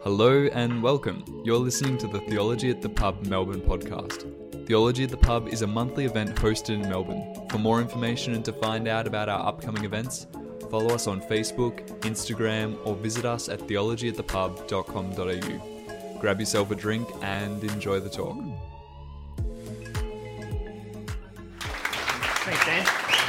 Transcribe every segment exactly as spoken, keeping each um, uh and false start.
Hello and welcome. You're listening to the Theology at the Pub Melbourne podcast. Theology at the Pub is a monthly event hosted in Melbourne. For more information and to find out about our upcoming events, follow us on Facebook, Instagram, or visit us at theology at the pub dot com dot a u. Grab yourself a drink and enjoy the talk. Thanks, Dan.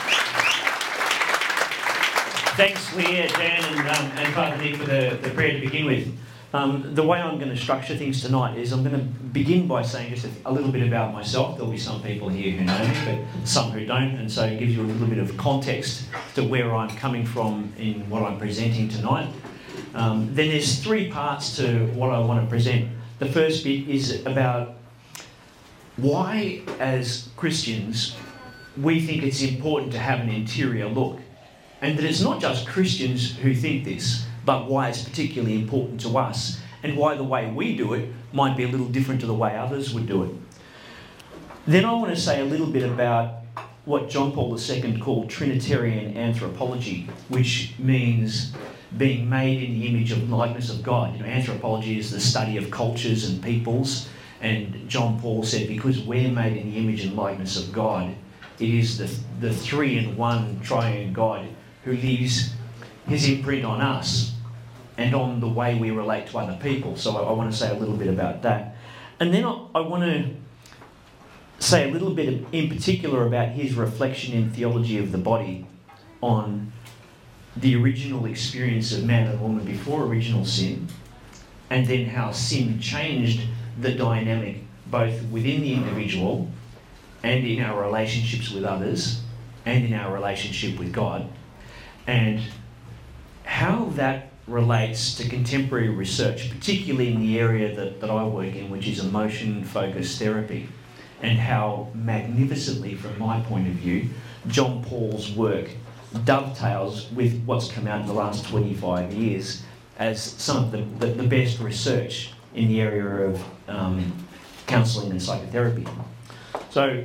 Thanks, Leah, Dan, and, um, and Father Nick for the, the prayer to begin with. Um, the way I'm going to structure things tonight is I'm going to begin by saying just a, a little bit about myself. There'll be some people here who know me, but some who don't, and so it gives you a little bit of context to where I'm coming from in what I'm presenting tonight. Um, then there's three parts to what I want to present. The first bit is about why, as Christians, we think it's important to have an interior look, and that it's not just Christians who think this, but why it's particularly important to us, and why the way we do it might be a little different to the way others would do it. Then I want to say a little bit about what John Paul the Second called Trinitarian anthropology, which means being made in the image and likeness of God. You know, anthropology is the study of cultures and peoples, and John Paul said because we're made in the image and likeness of God, it is the, the three-in-one triune God who leaves his imprint on us and on the way we relate to other people. So I, I want to say a little bit about that. And then I, I want to say a little bit in particular about his reflection in Theology of the Body on the original experience of man and woman before original sin, and then how sin changed the dynamic both within the individual and in our relationships with others and in our relationship with God, and how that relates to contemporary research, particularly in the area that, that I work in, which is emotion-focused therapy, and how magnificently, from my point of view, John Paul's work dovetails with what's come out in the last twenty-five years as some of the, the, the best research in the area of um, counselling and psychotherapy. So,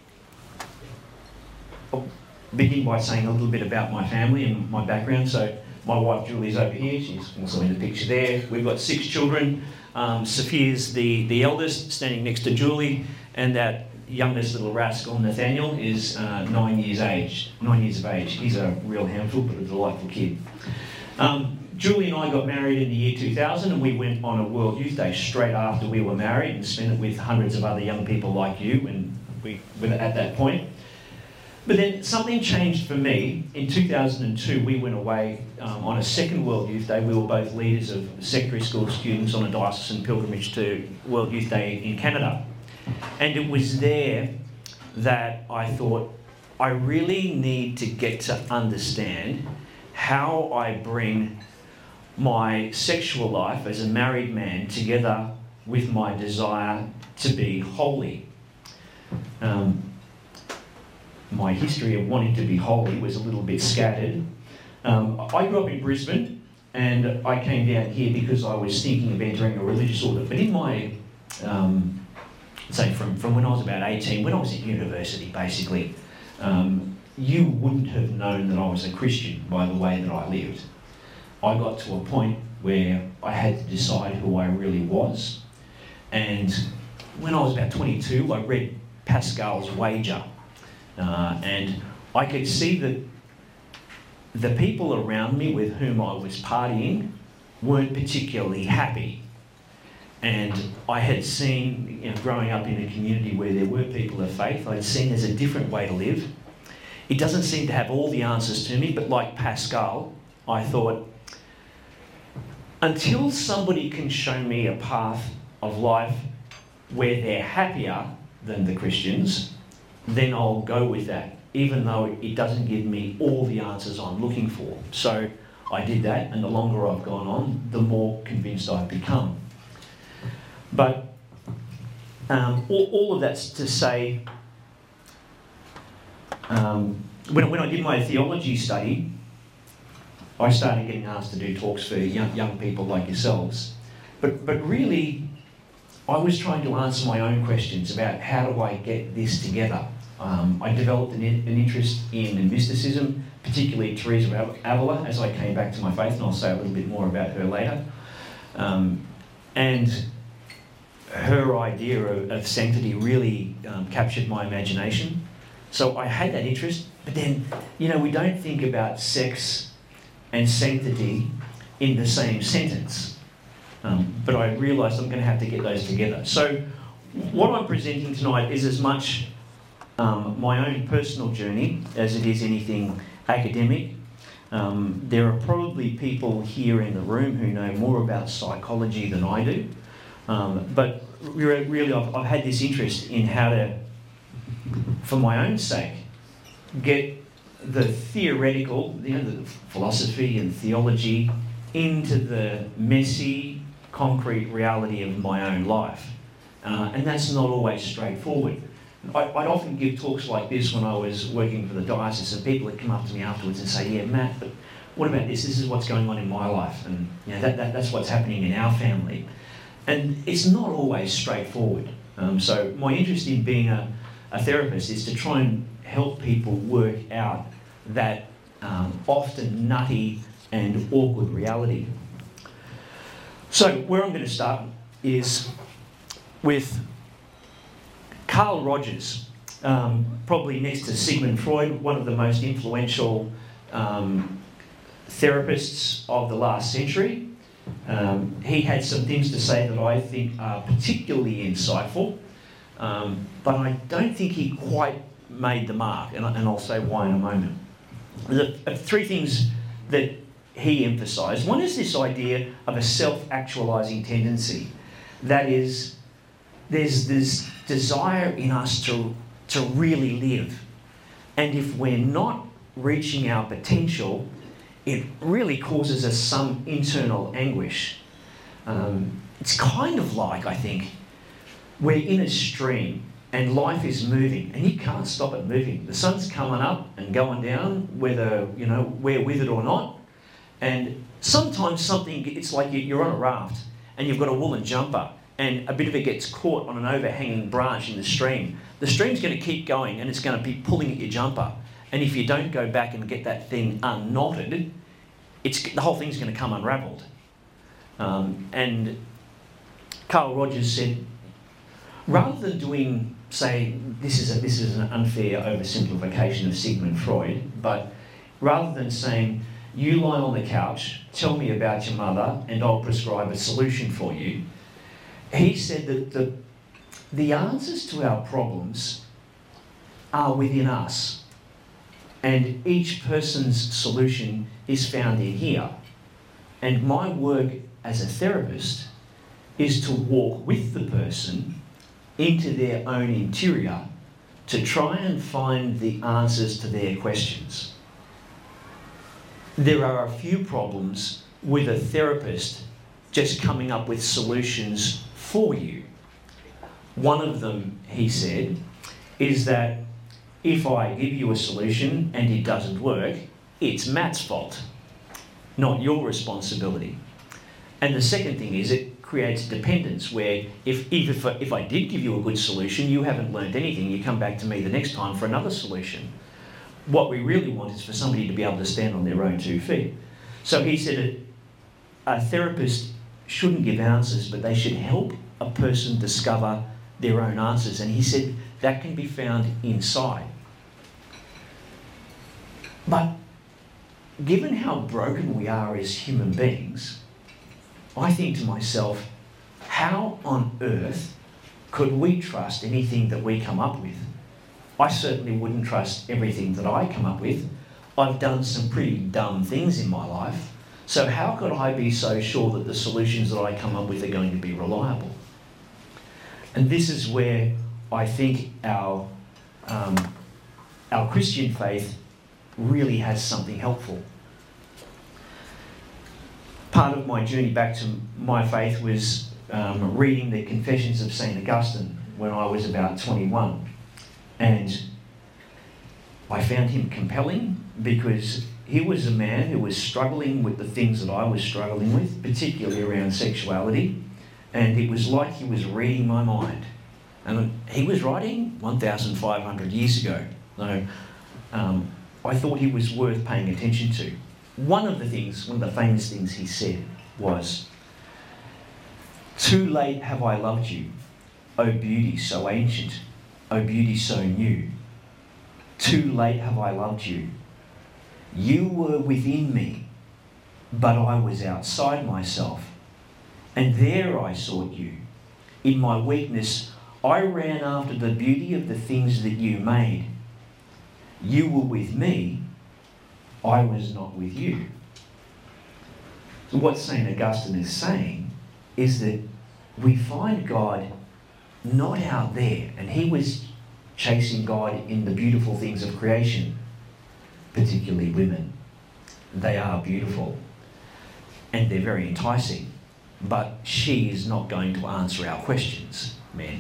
I'll begin by saying a little bit about my family and my background. So, my wife Julie's over here, she's also in the picture there. We've got six children. Um, Sophia's the, the eldest, standing next to Julie, and that youngest little rascal, Nathaniel, is uh, nine years age. Nine years of age. He's a real handful, but a delightful kid. Um, Julie and I got married in the year two thousand, and we went on a World Youth Day straight after we were married and spent it with hundreds of other young people like you when we were at that point. But then something changed for me. In two thousand two, we went away um, on a second World Youth Day. We were both leaders of secondary school students on a diocesan pilgrimage to World Youth Day in Canada. And it was there that I thought, I really need to get to understand how I bring my sexual life as a married man together with my desire to be holy. Um, My history of wanting to be holy was a little bit scattered. Um, I grew up in Brisbane, and I came down here because I was thinking of entering a religious order. But in my, um, say from, from when I was about eighteen, when I was at university basically, um, you wouldn't have known that I was a Christian by the way that I lived. I got to a point where I had to decide who I really was. And when I was about twenty-two, I read Pascal's Wager. Uh, and I could see that the people around me with whom I was partying weren't particularly happy. And I had seen, you know, growing up in a community where there were people of faith, I'd seen there's a different way to live. It doesn't seem to have all the answers to me, but like Pascal, I thought, until somebody can show me a path of life where they're happier than the Christians, then I'll go with that, even though it doesn't give me all the answers I'm looking for. So I did that, and the longer I've gone on, the more convinced I've become. But um, all, all of that's to say, um, when, when I did my theology study, I started getting asked to do talks for young, young people like yourselves. But, but really, I was trying to answer my own questions about how do I get this together. Um, I developed an, an interest in mysticism, particularly Teresa of Avila, as I came back to my faith, and I'll say a little bit more about her later. Um, And her idea of, of sanctity really um, captured my imagination. So I had that interest, but then, you know, we don't think about sex and sanctity in the same sentence. Um, but I realised I'm going to have to get those together. So what I'm presenting tonight is as much um, my own personal journey as it is anything academic. Um, there are probably people here in the room who know more about psychology than I do. Um, but re- really I've, I've had this interest in how to, for my own sake, get the theoretical, you know, the philosophy and theology into the messy, concrete reality of my own life. Uh, and that's not always straightforward. I, I'd often give talks like this when I was working for the diocese, and people would come up to me afterwards and say, yeah, Matt, but what about this? This is what's going on in my life. And you know, that, that, that's what's happening in our family. And it's not always straightforward. Um, so my interest in being a, a therapist is to try and help people work out that um, often nutty and awkward reality. So where I'm going to start is with Carl Rogers, um, probably next to Sigmund Freud, one of the most influential um, therapists of the last century. Um, he had some things to say that I think are particularly insightful, um, but I don't think he quite made the mark, and, and I'll say why in a moment. The uh, three things that he emphasised. One is this idea of a self-actualising tendency. That is, there's this desire in us to, to really live. And if we're not reaching our potential, it really causes us some internal anguish. Um, it's kind of like, I think, we're in a stream and life is moving, and you can't stop it moving. The sun's coming up and going down, whether, you know, we're with it or not. And sometimes something, it's like you're on a raft and you've got a woolen jumper and a bit of it gets caught on an overhanging branch in the stream. The stream's going to keep going and it's going to be pulling at your jumper. And if you don't go back and get that thing unknotted, it's, the whole thing's going to come unravelled. Um, and Carl Rogers said, rather than doing, say, this is a, this is an unfair oversimplification of Sigmund Freud, but rather than saying, you lie on the couch, tell me about your mother, and I'll prescribe a solution for you, he said that the, the answers to our problems are within us, and each person's solution is found in here. And my work as a therapist is to walk with the person into their own interior to try and find the answers to their questions. There are a few problems with a therapist just coming up with solutions for you. One of them, he said, is that if I give you a solution and it doesn't work, it's Matt's fault, not your responsibility. And the second thing is it creates dependence where if, if, if I did give you a good solution, you haven't learned anything, you come back to me the next time for another solution. What we really want is for somebody to be able to stand on their own two feet. So he said a therapist shouldn't give answers, but they should help a person discover their own answers. And he said that can be found inside. But given how broken we are as human beings, I think to myself, how on earth could we trust anything that we come up with? I certainly wouldn't trust everything that I come up with. I've done some pretty dumb things in my life. So how could I be so sure that the solutions that I come up with are going to be reliable? And this is where I think our, um, our Christian faith really has something helpful. Part of my journey back to my faith was um, reading the Confessions of Saint Augustine when I was about twenty-one. And I found him compelling because he was a man who was struggling with the things that I was struggling with, particularly around sexuality. And it was like he was reading my mind. And he was writing one thousand five hundred years ago. So um, I thought he was worth paying attention to. One of the things, one of the famous things he said was, Too late have I loved you, O beauty so ancient, O beauty so new. Too late have I loved you. You were within me, but I was outside myself, and there I sought you. In my weakness, I ran after the beauty of the things that you made. You were with me, I was not with you. So what Saint Augustine is saying is that we find God not out there, and he was chasing God in the beautiful things of creation, particularly women. They are beautiful and they're very enticing, but she is not going to answer our questions, men,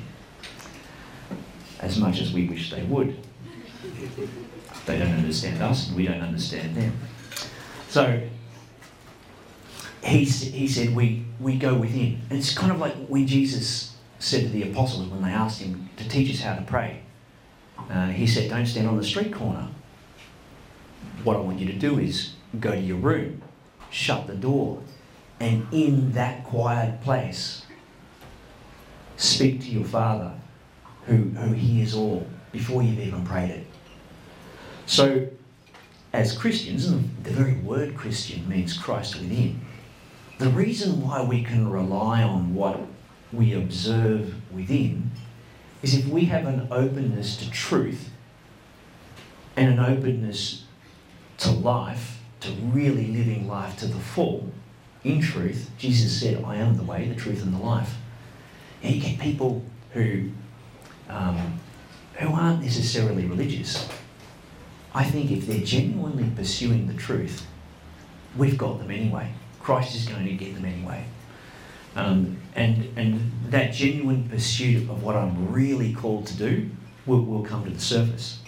as much as we wish they would. They don't understand us and we don't understand them. So he, he said we, we go within. And it's kind of like when Jesus said to the apostles when they asked him to teach us how to pray. Uh, he said, don't stand on the street corner. What I want you to do is go to your room, shut the door, and in that quiet place, speak to your Father who, who hears all before you've even prayed it. So, as Christians, and the very word Christian means Christ within, the reason why we can rely on what we observe within is if we have an openness to truth and an openness to life, to really living life to the full, in truth. Jesus said, I am the way, the truth and the life. And you get people who, um, who aren't necessarily religious. I think if they're genuinely pursuing the truth, we've got them anyway. Christ is going to get them anyway. Um, and, and that genuine pursuit of what I'm really called to do will, will come to the surface.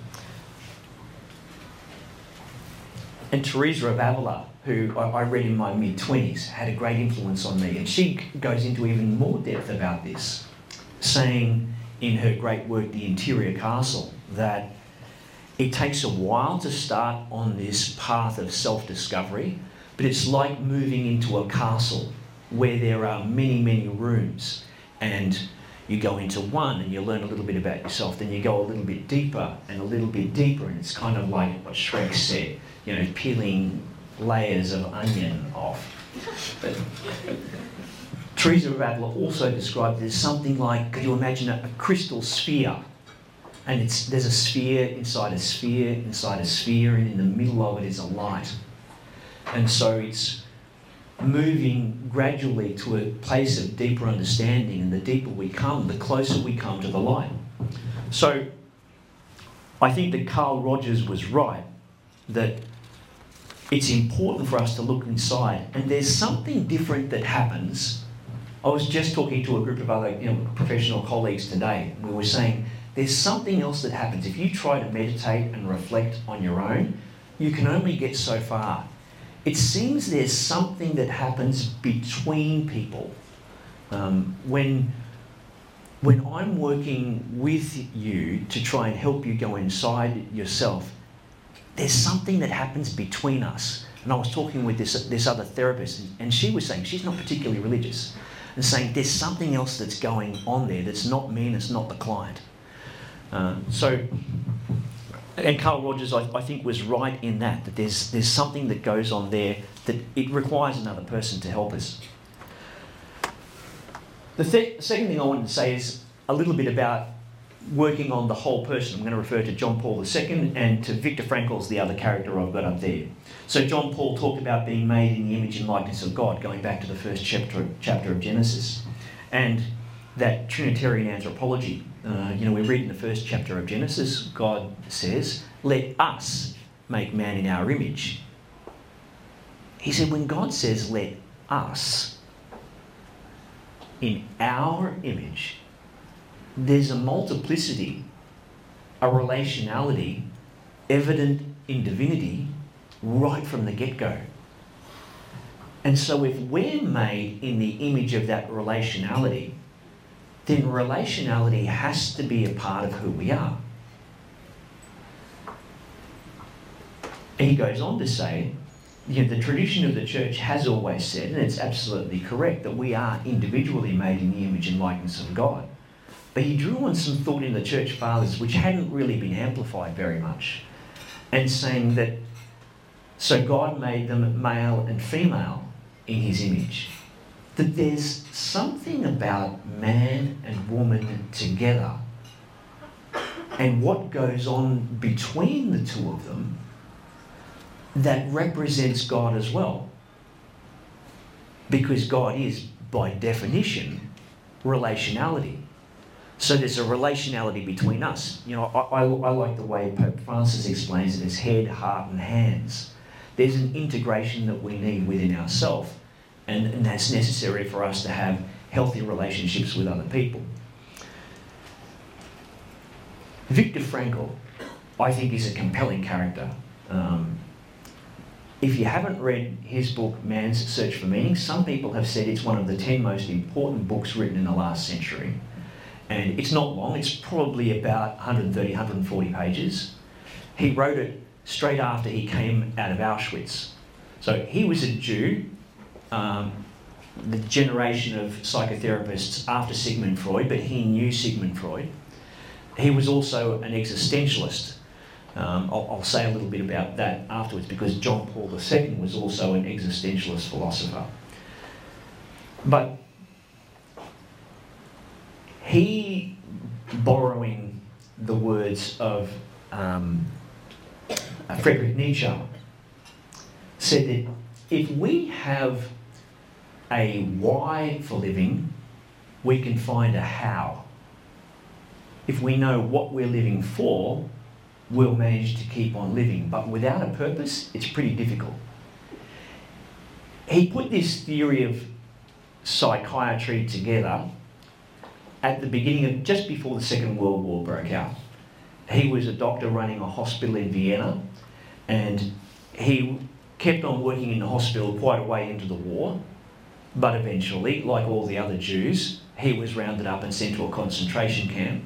And Teresa of Avila, who I, I read in my mid-twenties, had a great influence on me. And she goes into even more depth about this, saying in her great work, The Interior Castle, that it takes a while to start on this path of self-discovery, but it's like moving into a castle where there are many, many rooms, and you go into one and you learn a little bit about yourself, then you go a little bit deeper and a little bit deeper, and it's kind of like what Shrek said, you know, peeling layers of onion off. But Teresa of Avila also described it as something like, could you imagine a, a crystal sphere? And it's there's a sphere inside a sphere inside a sphere, and in the middle of it is a light. And so it's moving gradually to a place of deeper understanding, and the deeper we come, the closer we come to the light. So I think that Carl Rogers was right, that it's important for us to look inside, and there's something different that happens. I was just talking to a group of other you know, professional colleagues today, and we were saying there's something else that happens. If you try to meditate and reflect on your own, you can only get so far. It seems there's something that happens between people. Um, when, when I'm working with you to try and help you go inside yourself, there's something that happens between us. And I was talking with this, this other therapist, and she was saying she's not particularly religious, and saying there's something else that's going on there that's not me and it's not the client. Uh, so, and Carl Rogers, I, I think, was right in that, that there's, there's something that goes on there that it requires another person to help us. The th- second thing I wanted to say is a little bit about working on the whole person. I'm going to refer to John Paul the Second and to Viktor Frankl's the other character I've got up there. So John Paul talked about being made in the image and likeness of God, going back to the first chapter, chapter of Genesis. And that Trinitarian anthropology. Uh, you know, we read in the first chapter of Genesis, God says, let us make man in our image. He said, when God says, let us, in our image, there's a multiplicity, a relationality evident in divinity right from the get-go. And so if we're made in the image of that relationality, then relationality has to be a part of who we are. And he goes on to say, you know, the tradition of the church has always said, and it's absolutely correct, that we are individually made in the image and likeness of God. But he drew on some thought in the church fathers which hadn't really been amplified very much, and saying that, so God made them male and female in his image. That there's something about man and woman together and what goes on between the two of them that represents God as well. Because God is, by definition, relationality. So there's a relationality between us. You know, I, I, I like the way Pope Francis explains it as head, heart and hands. There's an integration that we need within ourselves, and, and that's necessary for us to have healthy relationships with other people. Viktor Frankl, I think, is a compelling character. Um, if you haven't read his book, Man's Search for Meaning, some people have said it's one of the ten most important books written in the last century. And it's not long, it's probably about one hundred thirty, one hundred forty pages. He wrote it straight after he came out of Auschwitz. So he was a Jew, um, the generation of psychotherapists after Sigmund Freud, but he knew Sigmund Freud. He was also an existentialist. Um, I'll, I'll say a little bit about that afterwards, because John Paul the Second was also an existentialist philosopher. But he, borrowing the words of um, Friedrich Nietzsche, said that if we have a why for living, we can find a how. If we know what we're living for, we'll manage to keep on living. But without a purpose, it's pretty difficult. He put this theory of psychiatry together at the beginning of, just before the Second World War broke out. He was a doctor running a hospital in Vienna, and he kept on working in the hospital quite a way into the war, but eventually, like all the other Jews, he was rounded up and sent to a concentration camp.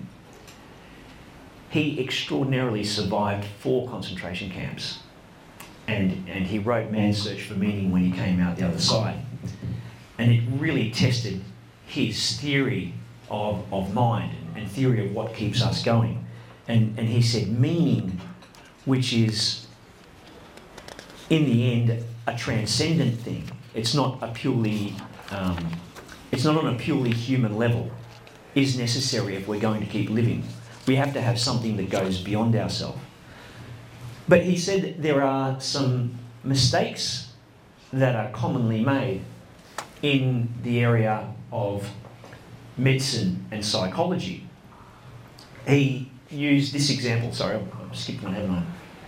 He extraordinarily survived four concentration camps, and, and he wrote Man's Search for Meaning when he came out the other side. And it really tested his theory of, of mind and theory of what keeps us going. And, and he said meaning, which is, in the end, a transcendent thing. It's not a purely, um, it's not on a purely human level, is necessary if we're going to keep living. We have to have something that goes beyond ourselves. But he said that there are some mistakes that are commonly made in the area of medicine and psychology. He used this example, sorry, I've skipped one, haven't I?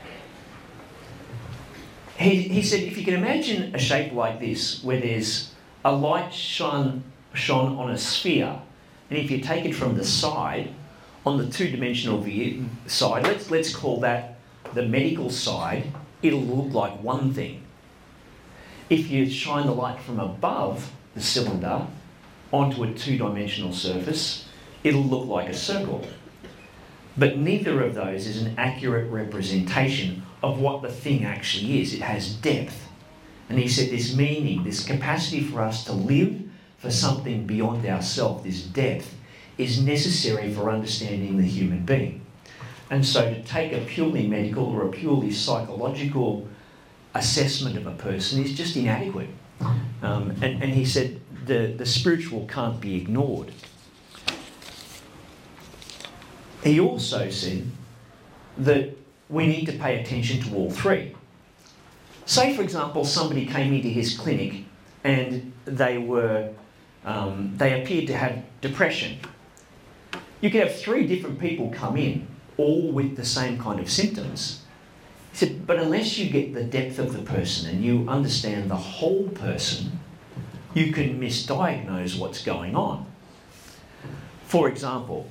He, he said, if you can imagine a shape like this, where there's a light shone, shone on a sphere, and if you take it from the side, on the two-dimensional view side, let's, let's call that the medical side, it'll look like one thing. If you shine the light from above the cylinder onto a two-dimensional surface, it'll look like a circle. But neither of those is an accurate representation of what the thing actually is. It has depth. And he said this meaning, this capacity for us to live for something beyond ourselves, this depth, is necessary for understanding the human being. And so to take a purely medical or a purely psychological assessment of a person is just inadequate. Um, and, and he said the, the spiritual can't be ignored. He also said that we need to pay attention to all three. Say, for example, somebody came into his clinic and they were, um, they appeared to have depression. You could have three different people come in, all with the same kind of symptoms. He said, but unless you get the depth of the person and you understand the whole person, you can misdiagnose what's going on. For example,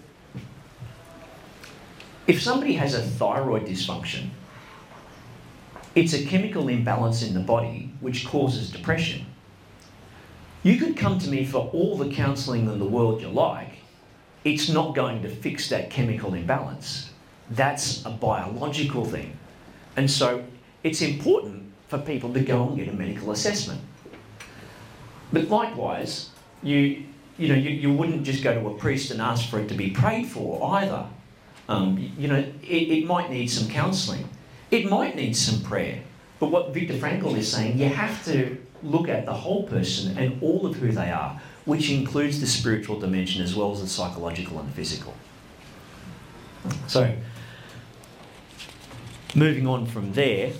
if somebody has a thyroid dysfunction, it's a chemical imbalance in the body which causes depression. You could come to me for all the counselling in the world you like. It's not going to fix that chemical imbalance. That's a biological thing. And so it's important for people to go and get a medical assessment. But likewise, you you know you, you wouldn't just go to a priest and ask for it to be prayed for either. Um, you, you know, it, it might need some counselling. It might need some prayer. But what Viktor Frankl is saying, you have to look at the whole person and all of who they are, which includes the spiritual dimension as well as the psychological and the physical. So, moving on from there,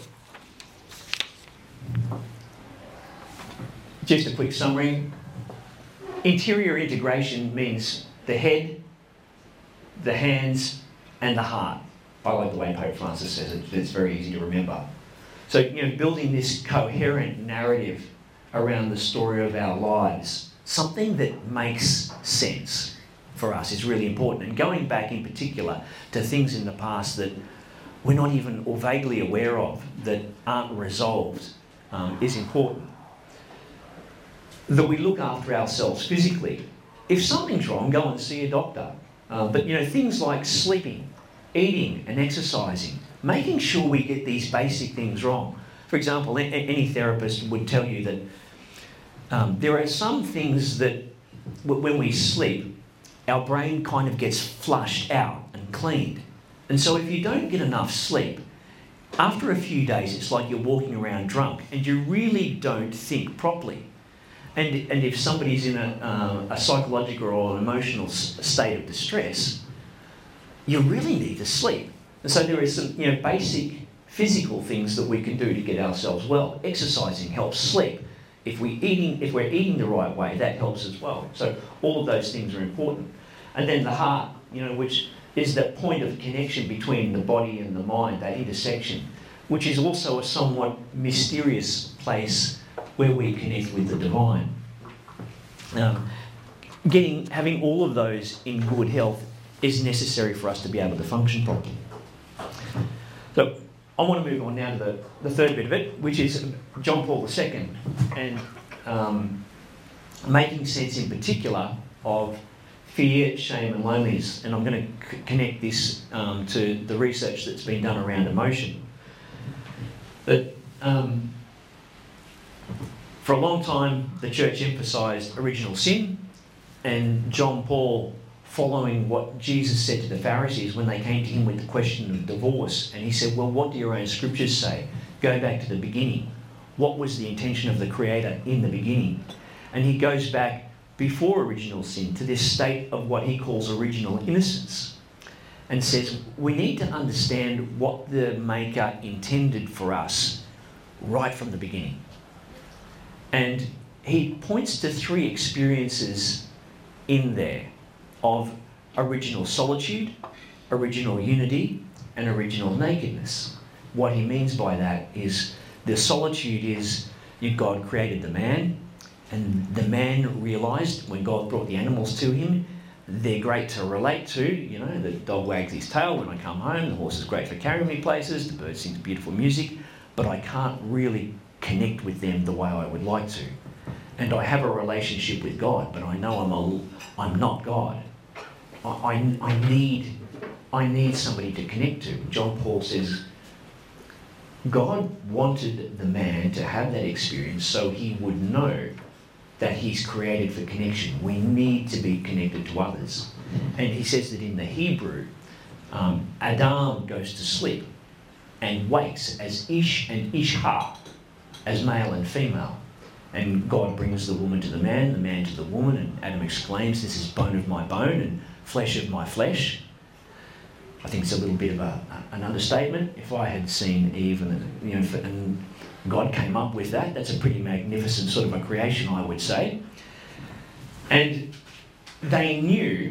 just a quick summary. Interior integration means the head, the hands, and the heart. I like the way Pope Francis says it. It's very easy to remember. So, you know, building this coherent narrative around the story of our lives, something that makes sense for us is really important. And going back in particular to things in the past that we're not even or vaguely aware of that aren't resolved um, is important. That we look after ourselves physically. If something's wrong, go and see a doctor. Uh, but, you know, things like sleeping, eating and exercising, making sure we get these basic things wrong. For example, a- any therapist would tell you that um, there are some things that w- when we sleep, our brain kind of gets flushed out and cleaned. And so if you don't get enough sleep, after a few days it's like you're walking around drunk and you really don't think properly. And, and if somebody's in a, uh, a psychological or an emotional s- state of distress, you really need to sleep. And so there is some, you know, basic physical things that we can do to get ourselves well. Exercising helps sleep. If we eating, if we're eating the right way, that helps as well. So all of those things are important. And then the heart, you know, which is that point of connection between the body and the mind, that intersection, which is also a somewhat mysterious place where we connect with the divine. Um, getting, having all of those in good health is necessary for us to be able to function properly. So I want to move on now to the, the third bit of it, which is John Paul the Second, and um, making sense in particular of fear, shame and loneliness. And I'm going to c- connect this um, to the research that's been done around emotion. But um, for a long time, the church emphasised original sin, and John Paul, following what Jesus said to the Pharisees when they came to him with the question of divorce, and he said, well, what do your own scriptures say? Go back to the beginning. What was the intention of the Creator in the beginning? And he goes back before original sin to this state of what he calls original innocence, and says we need to understand what the Maker intended for us right from the beginning. And he points to three experiences in there of original solitude, original unity, and original nakedness. What he means by that is the solitude is you, God created the man, and the man realised when God brought the animals to him, they're great to relate to. You know, the dog wags his tail when I come home, the horse is great for carrying me places, the bird sings beautiful music, but I can't really connect with them the way I would like to. And I have a relationship with God, but I know I'm a, I'm not God. I, I, I need I need somebody to connect to. John Paul says, God wanted the man to have that experience so he would know that he's created for connection. We need to be connected to others. And he says that in the Hebrew, um, Adam goes to sleep and wakes as Ish and Ishha, as male and female. And God brings the woman to the man, the man to the woman, and Adam exclaims, this is bone of my bone and flesh of my flesh. I think it's a little bit of a, an understatement. If I had seen Eve and, you know, and God came up with that, that's a pretty magnificent sort of a creation, I would say. And they knew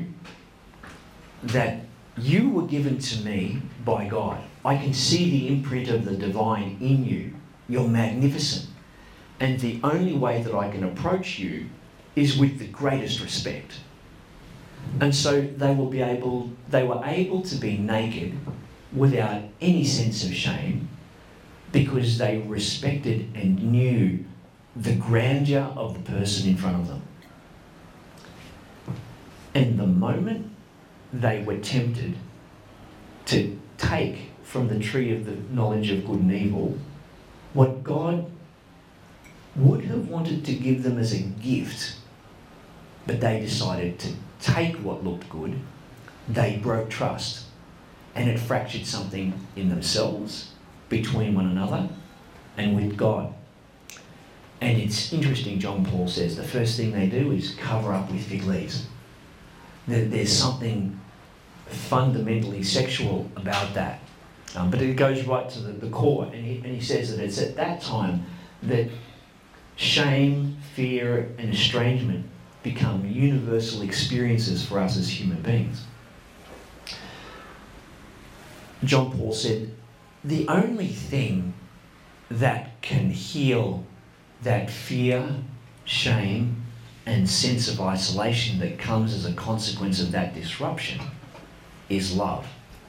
that you were given to me by God. I can see the imprint of the divine in you. You're magnificent. And the only way that I can approach you is with the greatest respect. And so they will be able, they were able to be naked without any sense of shame because they respected and knew the grandeur of the person in front of them. And the moment they were tempted to take from the tree of the knowledge of good and evil, what God would have wanted to give them as a gift, but they decided to take what looked good. They broke trust, and it fractured something in themselves, between one another, and with God. And it's interesting, John Paul says, the first thing they do is cover up with fig leaves. There's something fundamentally sexual about that. Um, but it goes right to the, the core, and he, and he says that it's at that time that shame, fear, and estrangement become universal experiences for us as human beings. John Paul said, the only thing that can heal that fear, shame, and sense of isolation that comes as a consequence of that disruption is love.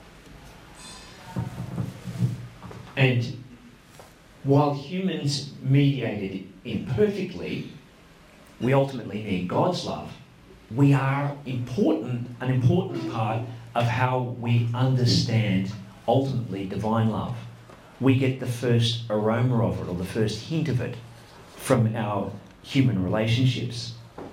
And while humans mediate it imperfectly, we ultimately need God's love. We are important, an important part of how we understand ultimately divine love. We get the first aroma of it, or the first hint of it, from our human relationships.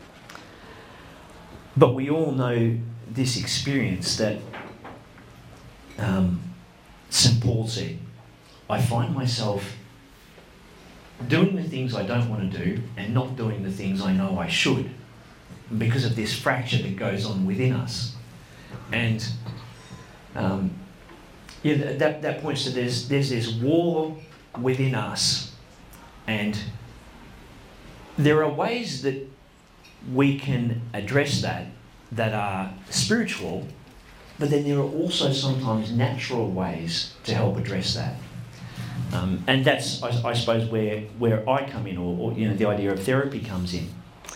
But we all know this experience that um, Saint Paul said, I find myself doing the things I don't want to do and not doing the things I know I should, because of this fracture that goes on within us. And um, yeah, that, that points to there's, there's this war within us, and there are ways that we can address that that are spiritual, but then there are also sometimes natural ways to help address that. Um, and that's, I, I suppose, where, where I come in, or, or you know, the idea of therapy comes in.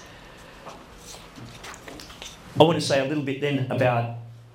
I want to say a little bit then about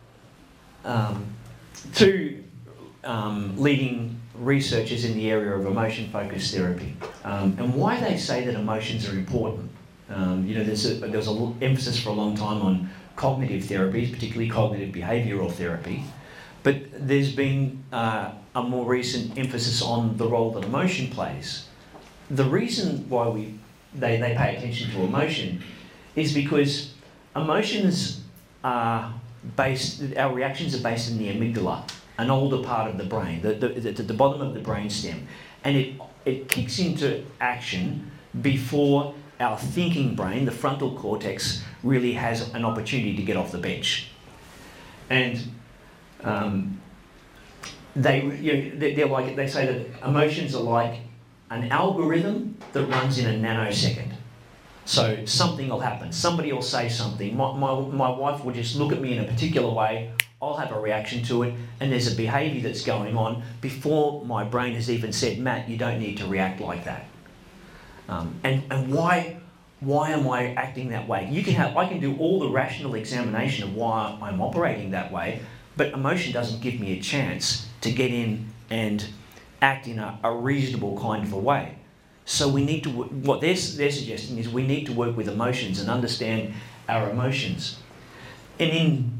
um, two um, leading researchers in the area of emotion-focused therapy, um, and why they say that emotions are important. Um, you know, there's a, there's an emphasis for a long time on cognitive therapies, particularly cognitive behavioural therapy, but there's been uh, a more recent emphasis on the role that emotion plays. The reason why we they, they pay attention to emotion is because emotions are based, our reactions are based in the amygdala, an older part of the brain, the, the, the, the bottom of the brainstem, and it, it kicks into action before our thinking brain, the frontal cortex, really has an opportunity to get off the bench. And um, they, you know, they're like, they say that emotions are like an algorithm that runs in a nanosecond. So something will happen. Somebody will say something. My, my, my wife will just look at me in a particular way. I'll have a reaction to it, and there's a behaviour that's going on before my brain has even said, Matt, you don't need to react like that. Um, and and why why am I acting that way? You can have I can do all the rational examination of why I'm operating that way, but emotion doesn't give me a chance to get in and act in a, a reasonable kind of a way. So we need to, what they're, they're suggesting is we need to work with emotions and understand our emotions. And in,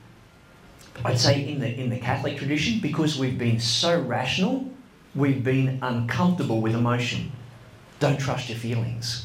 I'd say in the, in the Catholic tradition, because we've been so rational, we've been uncomfortable with emotion. Don't trust your feelings.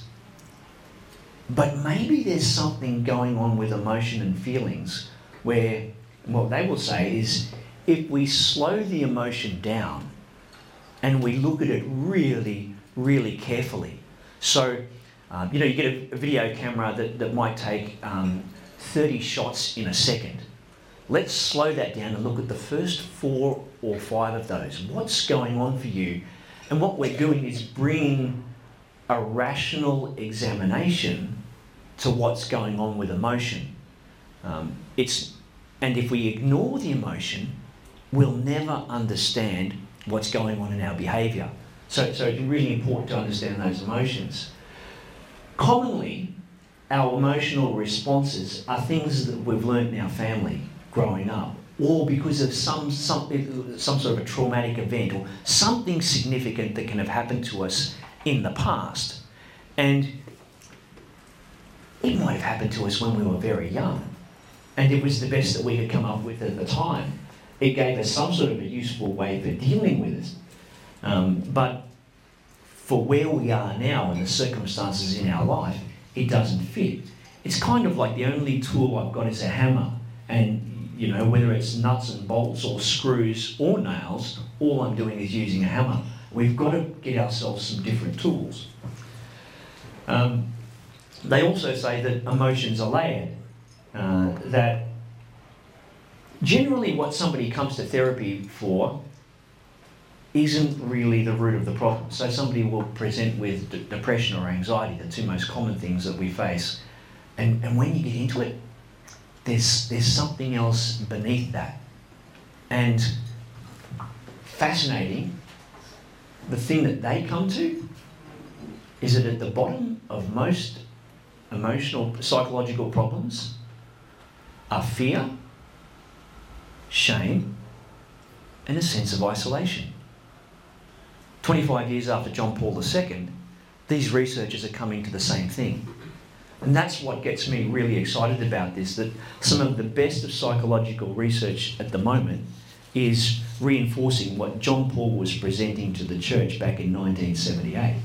But maybe there's something going on with emotion and feelings where what they will say is if we slow the emotion down and we look at it really, really carefully. So, um, you know, you get a, a video camera that, that might take um, thirty shots in a second. Let's slow that down and look at the first four or five of those. What's going on for you? And what we're doing is bringing a rational examination to what's going on with emotion. Um, it's, and if we ignore the emotion, we'll never understand what's going on in our behaviour. So, so it's really important to understand those emotions. Commonly, our emotional responses are things that we've learnt in our family growing up, or because of some, some, some sort of a traumatic event or something significant that can have happened to us in the past. And it might have happened to us when we were very young, and it was the best that we could come up with at the time. It gave us some sort of a useful way for dealing with it. Um, but for where we are now and the circumstances in our life, it doesn't fit. It's kind of like the only tool I've got is a hammer, and you know, whether it's nuts and bolts or screws or nails, all I'm doing is using a hammer. We've got to get ourselves some different tools. Um, they also say that emotions are layered, uh, that generally what somebody comes to therapy for isn't really the root of the problem. So somebody will present with d- depression or anxiety, the two most common things that we face. And, and when you get into it, there's, there's something else beneath that. And fascinating, the thing that they come to is that at the bottom of most emotional, psychological problems are fear, shame, and a sense of isolation. twenty-five years after John Paul the Second, these researchers are coming to the same thing. And that's what gets me really excited about this, that some of the best of psychological research at the moment is reinforcing what John Paul was presenting to the church back in nineteen seventy-eight.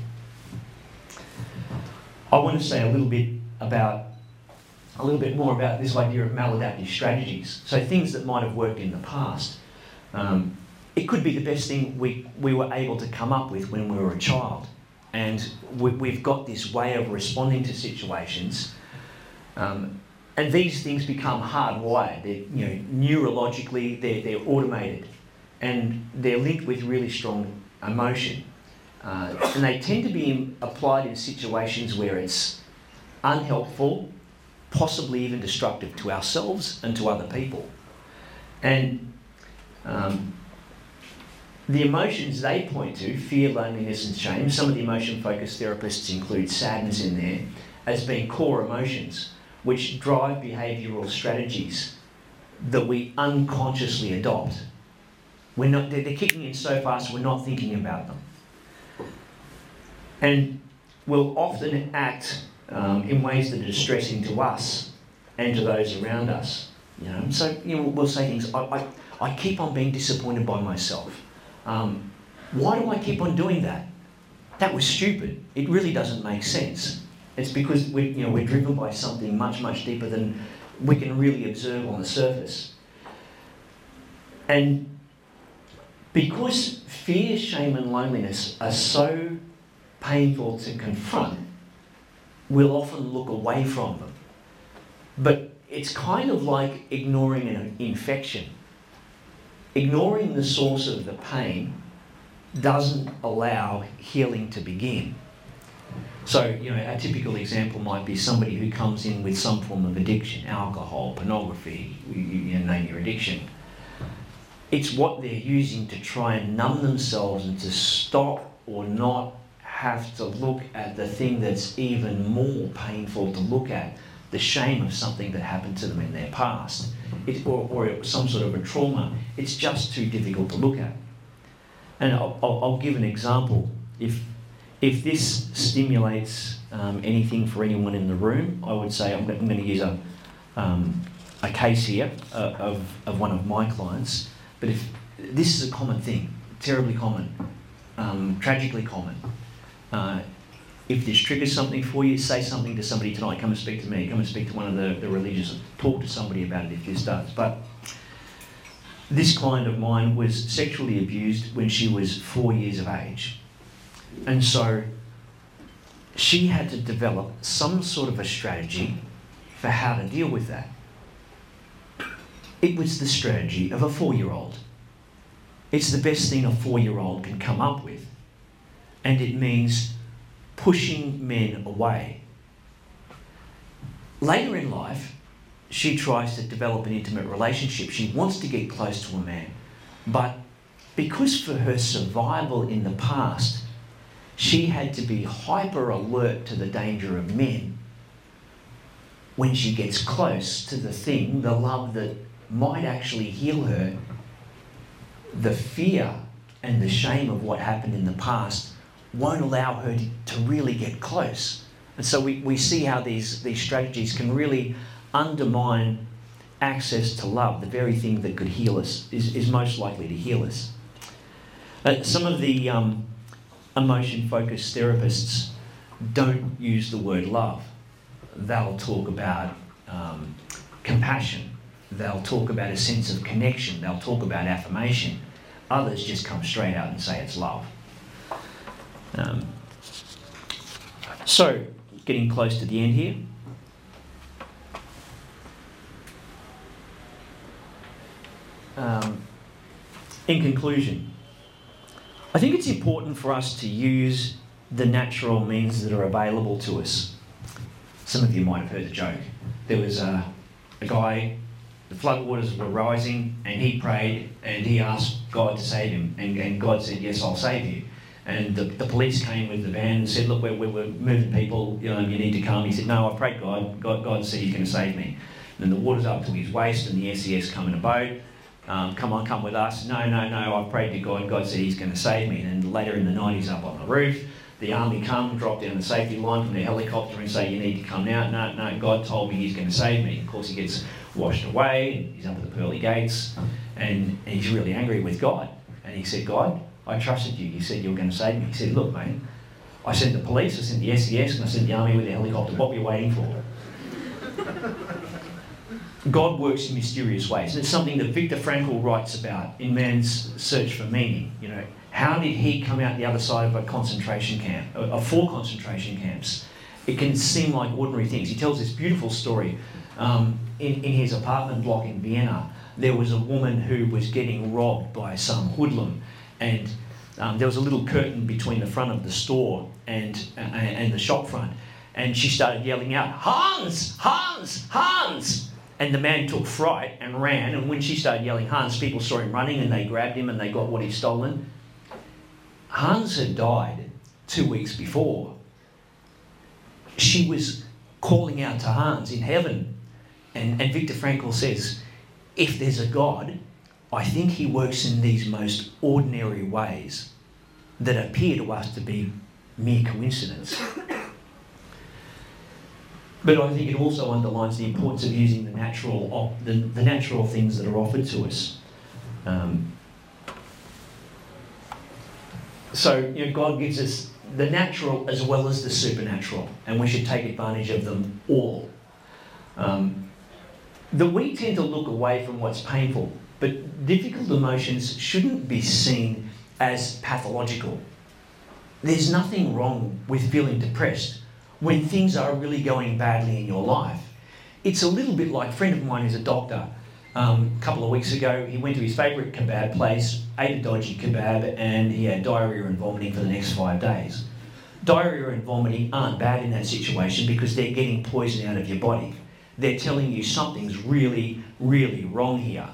I want to say a little bit about, a little bit more about this idea of maladaptive strategies. So things that might have worked in the past. Um, it could be the best thing we, we were able to come up with when we were a child. And we, we've got this way of responding to situations. Um, and these things become hardwired. They're, you know, neurologically, they're, they're automated. And they're linked with really strong emotion. Uh, and they tend to be applied in situations where it's unhelpful, possibly even destructive to ourselves and to other people. And um, the emotions they point to, fear, loneliness and shame, some of the emotion-focused therapists include sadness in there, as being core emotions, which drive behavioural strategies that we unconsciously adopt. We're not, they're, they're kicking in so fast we're not thinking about them. And we'll often act um, in ways that are distressing to us and to those around us. You know, so you know, we'll say things, I, I, I keep on being disappointed by myself. Um, why do I keep on doing that? That was stupid. It really doesn't make sense. It's because we, you know, we're driven by something much, much deeper than we can really observe on the surface. And because fear, shame and loneliness are so painful to confront, we'll often look away from them. But it's kind of like ignoring an infection. Ignoring the source of the pain doesn't allow healing to begin. So, you know, a typical example might be somebody who comes in with some form of addiction, alcohol, pornography, you, you name your addiction. It's what they're using to try and numb themselves and to stop or not have to look at the thing that's even more painful to look at, the shame of something that happened to them in their past, it, or, or some sort of a trauma. It's just too difficult to look at. And I'll, I'll, I'll give an example. If if this stimulates um, anything for anyone in the room, I would say I'm going, I'm going to use a um, a case here uh, of of one of my clients. But if this is a common thing, terribly common, um, tragically common. Uh, If this triggers something for you, say something to somebody tonight. Come and speak to me. Come and speak to one of the, the religious. Talk to somebody about it if this does. But this client of mine was sexually abused when she was four years of age. And so she had to develop some sort of a strategy for how to deal with that. It was the strategy of a four-year-old. It's the best thing a four-year-old can come up with. And it means pushing men away. Later in life, she tries to develop an intimate relationship. She wants to get close to a man. But because for her survival in the past, she had to be hyper alert to the danger of men, when she gets close to the thing, the love that might actually heal her, the fear and the shame of what happened in the past won't allow her to, to really get close. And so we, we see how these, these strategies can really undermine access to love, the very thing that could heal us, is, is most likely to heal us. Uh, some of the um, emotion-focused therapists don't use the word love. They'll talk about um, compassion. They'll talk about a sense of connection. They'll talk about affirmation. Others just come straight out and say it's love. Um, so, getting close to the end here. Um, in conclusion, I think it's important for us to use the natural means that are available to us. Some of you might have heard the joke. There was a, a guy, the floodwaters were rising, and he prayed and he asked God to save him, and, and God said, yes, I'll save you. And the, the police came with the van and said, look, we're, we're, we're moving people, you know, you need to come. He said, no, I've prayed God. God, God said he's going to save me. And the water's up to his waist, and the S E S come in a boat. Um, come on, come with us. No, no, no, I've prayed to God. God said he's going to save me. And then later in the night, he's up on the roof. The army come, drop down the safety line from the helicopter and say, you need to come now. No, no, God told me he's going to save me. Of course, he gets washed away. He's up at the pearly gates. And, and he's really angry with God. And he said, God, I trusted you. You said you were going to save me. He said, look, mate, I sent the police, I sent the S E S, and I sent the army with the helicopter. What were you waiting for? God works in mysterious ways. And it's something that Viktor Frankl writes about in Man's Search for Meaning. You know, how did he come out the other side of a concentration camp, of four concentration camps? It can seem like ordinary things. He tells this beautiful story. Um, in, in his apartment block in Vienna, there was a woman who was getting robbed by some hoodlum, and um, there was a little curtain between the front of the store and, uh, and the shop front, and she started yelling out, Hans! Hans! Hans! And the man took fright and ran, and when she started yelling Hans, people saw him running and they grabbed him and they got what he'd stolen. Hans had died two weeks before. She was calling out to Hans in heaven. And, and Viktor Frankl says, if there's a God, I think he works in these most ordinary ways that appear to us to be mere coincidence. But I think it also underlines the importance of using the natural, the, the natural things that are offered to us. Um, so, you know, God gives us the natural as well as the supernatural, and we should take advantage of them all. Um, that we tend to look away from what's painful, but difficult emotions shouldn't be seen as pathological. There's nothing wrong with feeling depressed when things are really going badly in your life. It's a little bit like a friend of mine who's a doctor. Um, a couple of weeks ago, he went to his favourite kebab place, ate a dodgy kebab, and he had diarrhoea and vomiting for the next five days. Diarrhoea and vomiting aren't bad in that situation because they're getting poison out of your body. They're telling you something's really, really wrong here.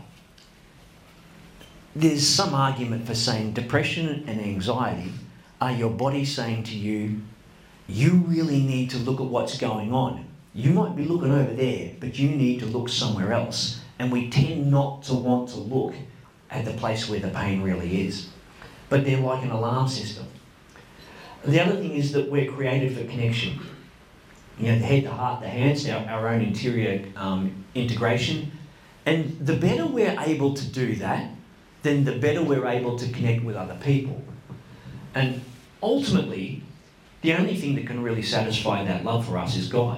There's some argument for saying depression and anxiety are your body saying to you, you really need to look at what's going on. You might be looking over there, but you need to look somewhere else. And we tend not to want to look at the place where the pain really is. But they're like an alarm system. The other thing is that we're created for connection. You know, the head, the heart, the hands, our, our own interior um, integration. And the better we're able to do that, then the better we're able to connect with other people. And ultimately, the only thing that can really satisfy that love for us is God.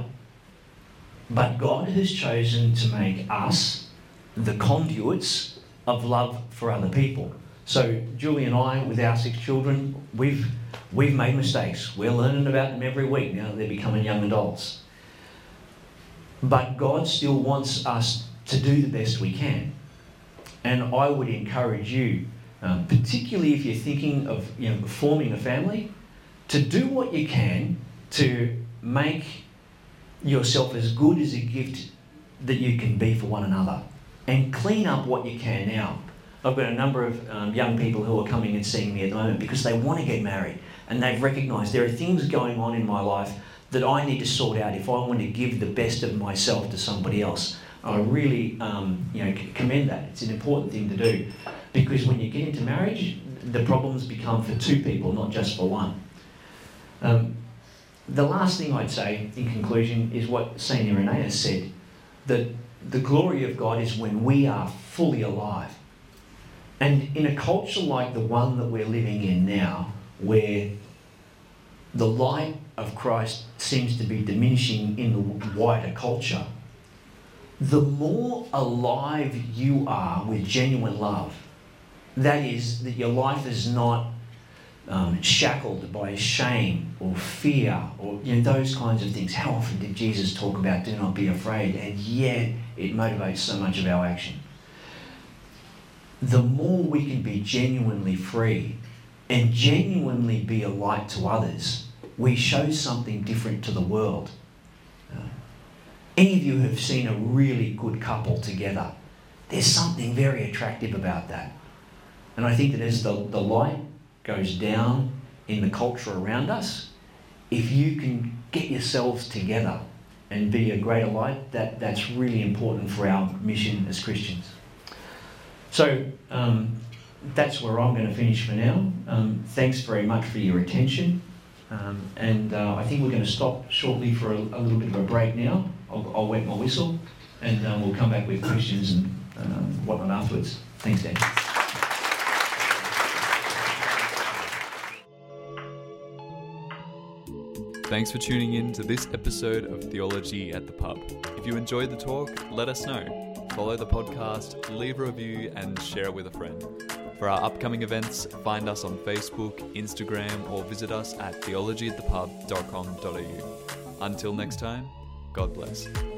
But God has chosen to make us the conduits of love for other people. So Julie and I, with our six children, we've we've made mistakes. We're learning about them every week now that they're becoming young adults. But God still wants us to do the best we can. And I would encourage you, um, particularly if you're thinking of you know, forming a family, to do what you can to make yourself as good as a gift that you can be for one another. And clean up what you can now. I've got a number of um, young people who are coming and seeing me at the moment because they want to get married and they've recognised there are things going on in my life that I need to sort out if I want to give the best of myself to somebody else. I really um, you know, commend that. It's an important thing to do because when you get into marriage, the problems become for two people, not just for one. Um, the last thing I'd say in conclusion is what Saint Irenaeus said, that the glory of God is when we are fully alive. And in a culture like the one that we're living in now, where the light of Christ seems to be diminishing in the wider culture, the more alive you are with genuine love, that is, that your life is not um, shackled by shame or fear or you know those kinds of things. How often did Jesus talk about do not be afraid? And yet it motivates so much of our action. The more we can be genuinely free and genuinely be a light to others, we show something different to the world. Uh, any of you have seen a really good couple together, there's something very attractive about that. And I think that as the, the light goes down in the culture around us, if you can get yourselves together and be a greater light, that, that's really important for our mission as Christians. So um, that's where I'm going to finish for now. Um, thanks very much for your attention. Um, and uh, I think we're going to stop shortly for a, a little bit of a break now. I'll, I'll wet my whistle and um, we'll come back with questions and um, whatnot afterwards. Thanks, Dan. Thanks for tuning in to this episode of Theology at the Pub. If you enjoyed the talk, let us know. Follow the podcast, leave a review, and share it with a friend. For our upcoming events, find us on Facebook, Instagram, or visit us at theology at the pub dot com dot a u. Until next time, God bless.